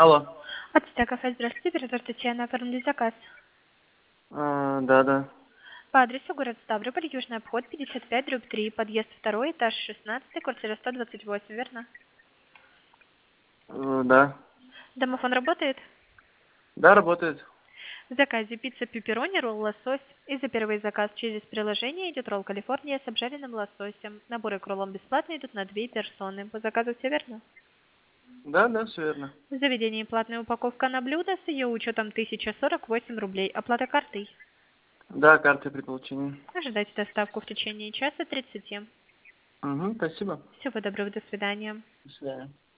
Алло. От кафе, здравствуйте, оператор Татьяна, оформили заказ. Да. По адресу город Ставрополь, Южный обход, 55/3, подъезд 2, этаж 16, квартира 128, верно? Да. Домофон работает? Да, работает. В заказе пицца пепперони, ролл лосось. И за первый заказ через приложение идет ролл Калифорния с обжаренным лососем. Наборы к роллам бесплатно идут на 2 персоны. По заказу все верно? Да, все верно. В заведении платная упаковка на блюдо с ее учетом 1048 рублей. Оплата картой. Да, карты при получении. Ожидайте доставку в течение часа 30. Угу, спасибо. Всего доброго, до свидания. До свидания.